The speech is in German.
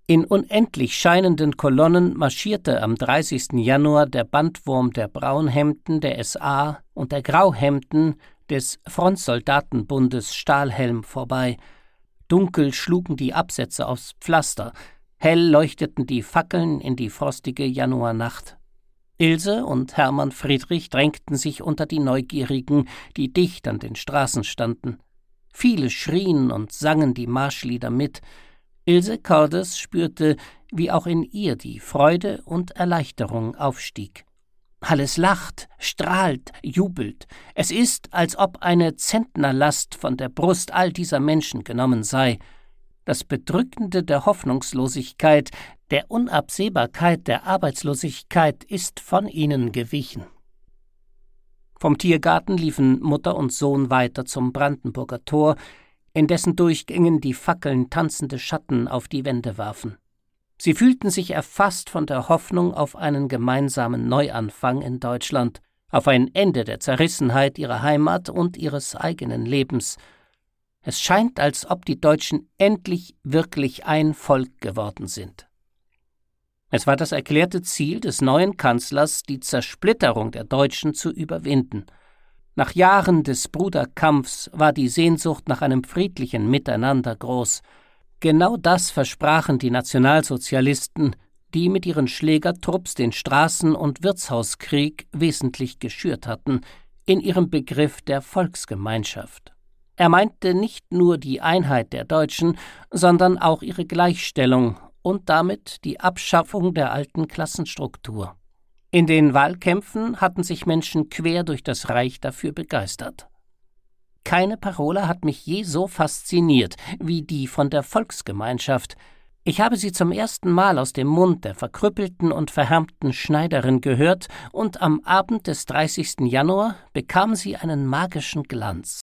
In unendlich scheinenden Kolonnen marschierte am 30. Januar der Bandwurm der Braunhemden der SA und der Grauhemden des Frontsoldatenbundes Stahlhelm vorbei. Dunkel schlugen die Absätze aufs Pflaster, hell leuchteten die Fackeln in die frostige Januarnacht. Ilse und Hermann Friedrich drängten sich unter die Neugierigen, die dicht an den Straßen standen. Viele schrien und sangen die Marschlieder mit. Ilse Cordes spürte, wie auch in ihr die Freude und Erleichterung aufstieg. Alles lacht, strahlt, jubelt. Es ist, als ob eine Zentnerlast von der Brust all dieser Menschen genommen sei. Das Bedrückende der Hoffnungslosigkeit, der Unabsehbarkeit der Arbeitslosigkeit ist von ihnen gewichen. Vom Tiergarten liefen Mutter und Sohn weiter zum Brandenburger Tor, in dessen Durchgängen die Fackeln tanzende Schatten auf die Wände warfen. Sie fühlten sich erfasst von der Hoffnung auf einen gemeinsamen Neuanfang in Deutschland, auf ein Ende der Zerrissenheit ihrer Heimat und ihres eigenen Lebens. Es scheint, als ob die Deutschen endlich wirklich ein Volk geworden sind. Es war das erklärte Ziel des neuen Kanzlers, die Zersplitterung der Deutschen zu überwinden. Nach Jahren des Bruderkampfs war die Sehnsucht nach einem friedlichen Miteinander groß. Genau das versprachen die Nationalsozialisten, die mit ihren Schlägertrupps den Straßen- und Wirtshauskrieg wesentlich geschürt hatten, in ihrem Begriff der Volksgemeinschaft. Er meinte nicht nur die Einheit der Deutschen, sondern auch ihre Gleichstellung und damit die Abschaffung der alten Klassenstruktur. In den Wahlkämpfen hatten sich Menschen quer durch das Reich dafür begeistert. Keine Parole hat mich je so fasziniert wie die von der Volksgemeinschaft. Ich habe sie zum ersten Mal aus dem Mund der verkrüppelten und verhärmten Schneiderin gehört, und am Abend des 30. Januar bekam sie einen magischen Glanz.